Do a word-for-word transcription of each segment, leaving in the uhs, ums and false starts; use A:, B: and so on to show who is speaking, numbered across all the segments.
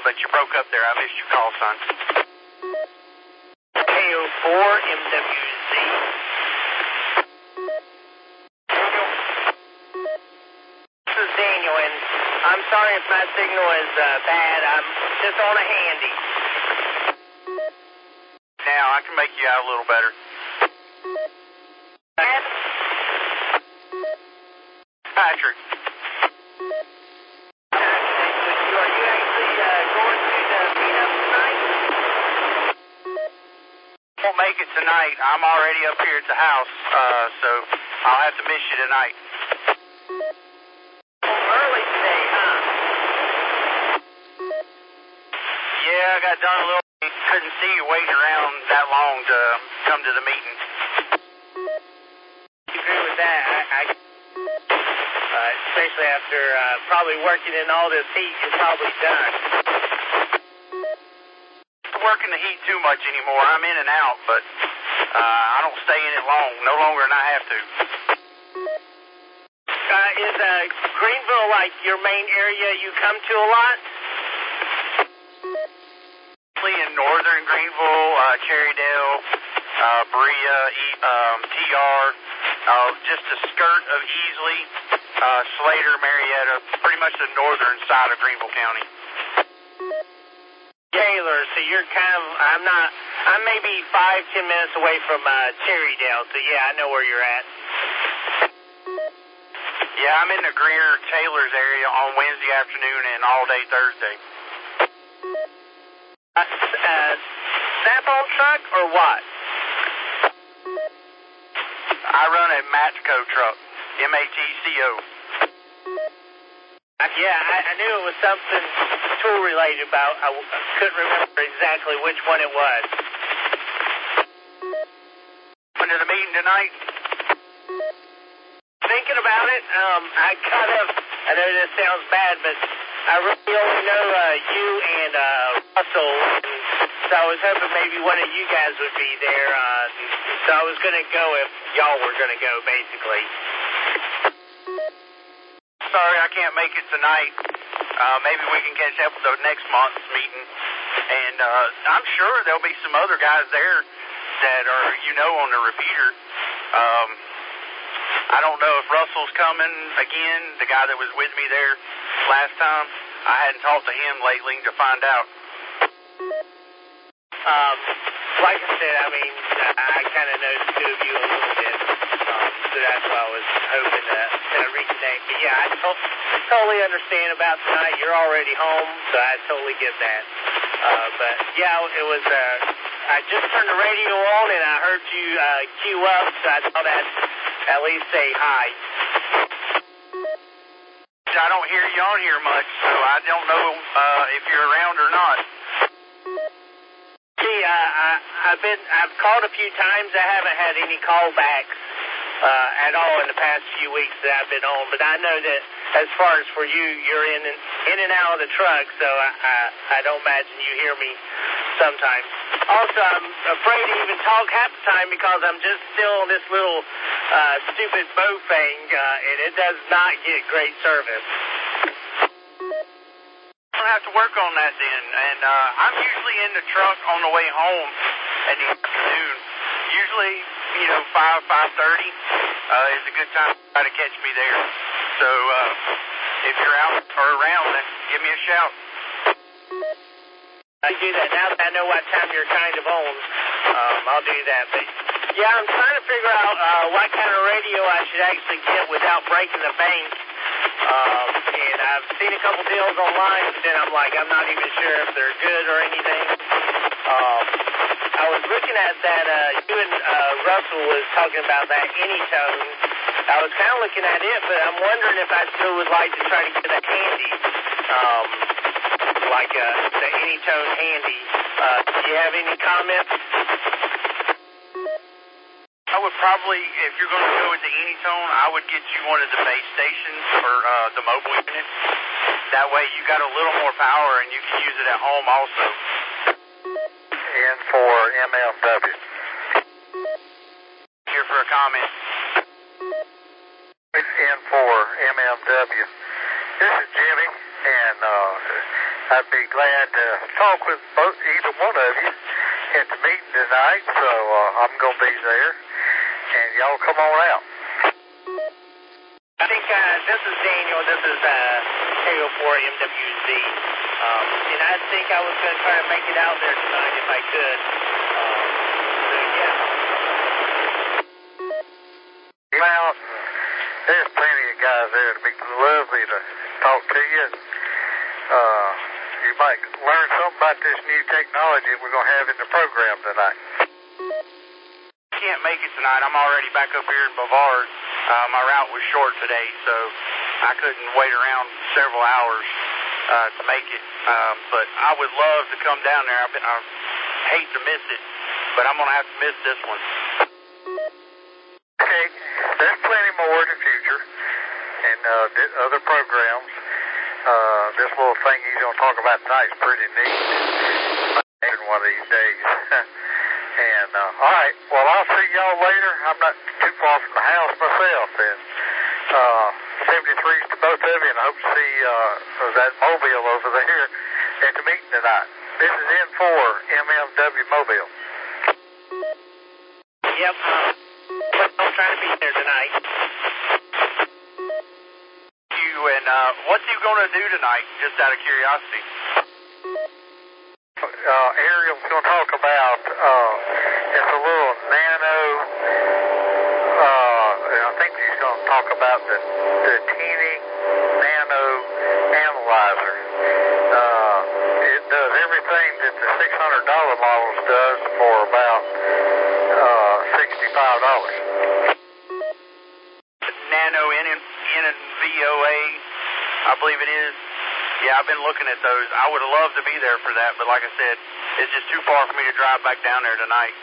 A: but you broke up there. I missed your call, son.
B: K O four M W Z. This is Daniel, and I'm sorry if my signal is uh, bad. I'm just on a handy.
A: Now, I can make you out a little better. Patrick.
B: Are you actually uh, going to the meetup tonight?
A: Won't make it tonight. I'm already up here at the house, uh, so I'll have to miss you tonight.
B: Early today, huh?
A: Yeah, I got done a little. Couldn't see you waiting around that long to come to the meeting.
B: I agree with that. I, I uh, especially after uh, probably working in all this heat, you're probably done.
A: I'm working the heat too much anymore. I'm in and out, but uh, I don't stay in it long, no longer than I have to.
B: Uh, is uh, Greenville like your main area you come to a lot?
A: In northern Greenville, uh, Cherrydale, uh, Berea, e- um, T R, uh, just a skirt of Easley, uh, Slater, Marietta, pretty much the northern side of Greenville County.
B: Taylor, so you're kind of, I'm not, I'm maybe five, ten minutes away from uh, Cherrydale, so yeah, I know where you're at.
A: Yeah, I'm in the Greer Taylor's area on Wednesday afternoon and all day Thursday.
B: Uh, uh, Snap-on truck or what?
A: I run a Matco truck, M A T C O.
B: Uh, yeah, I, I knew it was something tool-related about, I, w- I couldn't remember exactly which one it was.
A: Went to the meeting tonight?
B: Thinking about it, um, I kind of, I know this sounds bad, but I really only know uh, you and uh, Russell, and so I was hoping maybe one of you guys would be there. Uh, so I was going to go if y'all were going to go, basically.
A: Sorry, I can't make it tonight. Uh, maybe we can catch up with the next month's meeting. And uh, I'm sure there'll be some other guys there that are, you know, on the repeater. Um, I don't know if Russell's coming again, the guy that was with me there last time. I hadn't talked to him lately to find out.
B: Um, like I said, I mean, I kind of know the two of you a little bit, um, so that's why I was hoping to, to reconnect. But yeah, I to- totally understand about tonight. You're already home, so I totally get that. Uh, but yeah, it was, uh, I just turned the radio on and I heard you uh, queue up, so I thought I'd at least say hi.
A: I don't hear you on here much, so I don't know uh, if you're around or not.
B: See, uh, I, I've been, I've called a few times. I haven't had any callbacks uh, at all in the past few weeks that I've been on. But I know that as far as for you, you're in and, in and out of the truck, so I, I, I don't imagine you hear me sometimes. Also, I'm afraid to even talk half the time because I'm just still on this little uh, stupid Bofang, uh, and it does not get great service.
A: I'll have to work on that then. And uh, I'm usually in the truck on the way home in the afternoon. Usually, you know, five, five thirty uh, is a good time to try to catch me there. So uh, if you're out or around, then give me a shout.
B: I do that now that I know what time you're kind of on. Um, I'll do that. But yeah, I'm trying to figure out uh, what kind of radio I should actually get without breaking the bank. Um, and I've seen a couple deals online, but then I'm like, I'm not even sure if they're good or anything. Um, I was looking at that, uh, you and uh, Russell was talking about that Anytone. I was kind of looking at it, but I'm wondering if I still would like to try to get a handy, um, like uh, the Anytone handy. Uh, do you have any comments?
A: I would probably, if you're going to go with the Anytone, I would get you one of the base stations or uh, the mobile unit. That way you got a little more power and you can use it at home also.
C: N four M M W.
A: Here for a comment.
C: N four M M W. this is Jimmy, and uh, I'd be glad to talk with both, either one of you at the meeting tonight, so uh, I'm going to be there, and y'all come on out.
B: I think uh, this is Daniel. This is uh, K O four M W Z. Um, and I think I was going to try to make it out there tonight if I could. Um, so, yeah.
C: Come out. There's plenty of guys there. It'd be lovely to talk to you. Uh, you might learn something about this new technology we're going to have in the program tonight.
A: Can't make it tonight. I'm already back up here in Bavard. Uh, my route was short today, so I couldn't wait around several hours uh, to make it. Um, but I would love to come down there. I've been, I hate to miss it, but I'm going to have to miss this one.
C: Okay, there's plenty more in the future and uh, other programs. Uh, this little thing he's going to talk about tonight is pretty neat. One of these days. And, uh, all right, well, I'll see y'all later. I'm not too far from the house myself. And uh, seventy-threes to both of you, and I hope to see uh, that Mobile over there at the meeting tonight. This is N four M M W Mobile.
B: Yep. I'm trying to be there tonight.
A: You and uh, what's you going to do tonight, just out of curiosity?
C: Uh, Ariel's going to talk about, uh, it's a little nano, uh, I think he's going to talk about the, the teeny nano analyzer. Uh, it does everything that the six hundred dollar models does for about, uh, sixty-five dollars.
A: Nano N N V O A, I believe it is. Yeah, I've been looking at those. I would have loved to be there for that, but like I said, it's just too far for me to drive back down there tonight.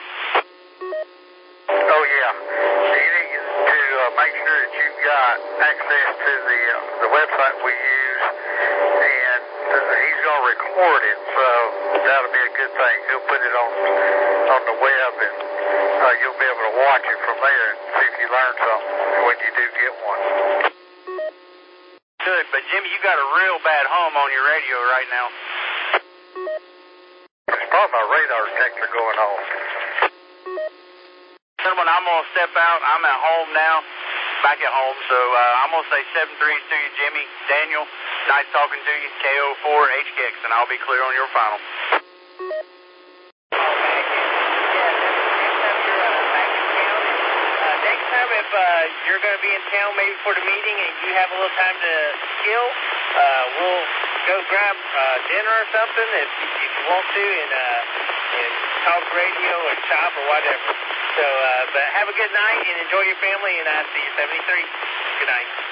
C: Oh, yeah. You need to uh, make sure that you've got access to the uh, the website we use, and uh, he's going to record it, so that'll be a good thing. He'll put it on on the web, and uh, you'll be able to watch it from there and see if you learn something when you do get one.
A: Good, but Jimmy, you got a real bad hum on your radio right now.
C: It's probably my radar detector going off.
A: Gentlemen, I'm going to step out. I'm at home now, back at home, so uh, I'm going to say seven threes to you, Jimmy. Daniel, nice talking to you. K O four H K X, and I'll be clear on your final.
B: If uh, you're going to be in town maybe for the meeting and you have a little time to kill, uh, we'll go grab uh, dinner or something if, if you want to and, uh, and talk radio or shop or whatever. So, uh, but have a good night and enjoy your family, and I'll see you seventy-three. Good night.